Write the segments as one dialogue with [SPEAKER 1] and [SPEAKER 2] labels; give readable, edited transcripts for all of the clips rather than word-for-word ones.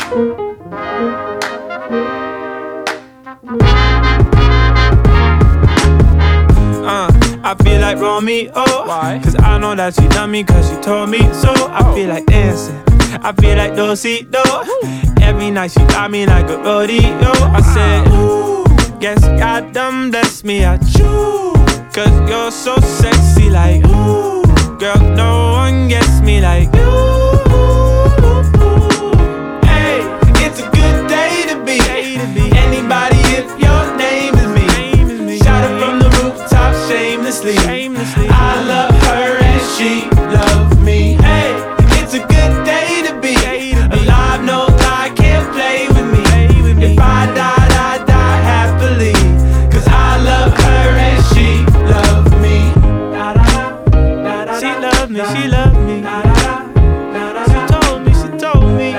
[SPEAKER 1] I feel like Romeo.
[SPEAKER 2] Why?
[SPEAKER 1] Cause I know that she done me cause she told me so. I feel like dancing, I feel like Dosito. Every night she got me like a rodeo. I said, ooh, guess God done bless me, I choose. Cause you're so sexy like, ooh, girl, no one gets me like you. Hey, it's a good day to be anybody if your name is me. Shout it from the rooftop shamelessly. I love her and she loves me. Hey, it's a good day to be alive, no lie, can't play with me. If I died, I die happily. Cause I love her and she loves me. She loved me, she loved me. She told me.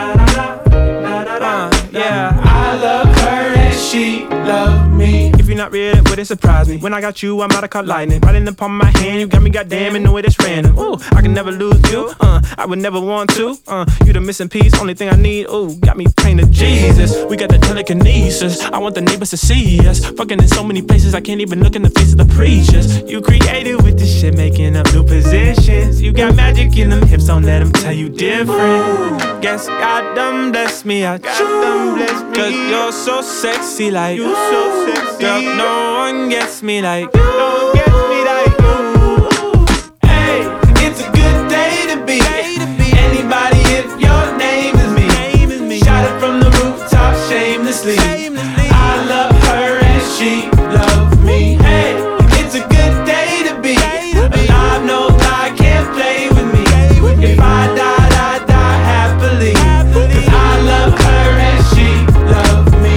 [SPEAKER 1] Yeah, I love her and she loves me. If you're not real, it wouldn't surprise me. When I got you, I'm out of caught lightning. Right in the palm of my hand, you got me goddamn and know it is random. Ooh, I can never lose you, I would never want to. You the missing piece, only thing I need. Ooh, got me praying to Jesus. We got the telekinesis. I want the neighbors to see us. Fucking in so many places, I can't even look in the face of the preachers. You creative with this shit, making up new positions. You got magic in them hips, don't let them tell you different. Guess God done bless me, I choose. Cause you're so sexy like you, so sexy. Girl, no one gets me like you. No one gets me like you. Hey, it's a good day to be anybody if your name is me. Shout it from the rooftop shamelessly. I love her and she loves me. Hey, it's a good day to be alive, no lie, can't play with me. If I died, I die happily. Cause I love her and she loves me.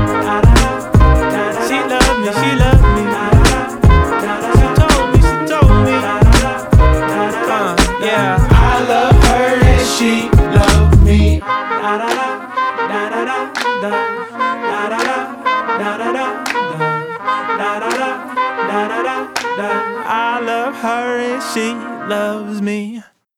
[SPEAKER 1] She loved me, she loved me. She told me. Yeah, I love her and she loves me. I love her and she loves me.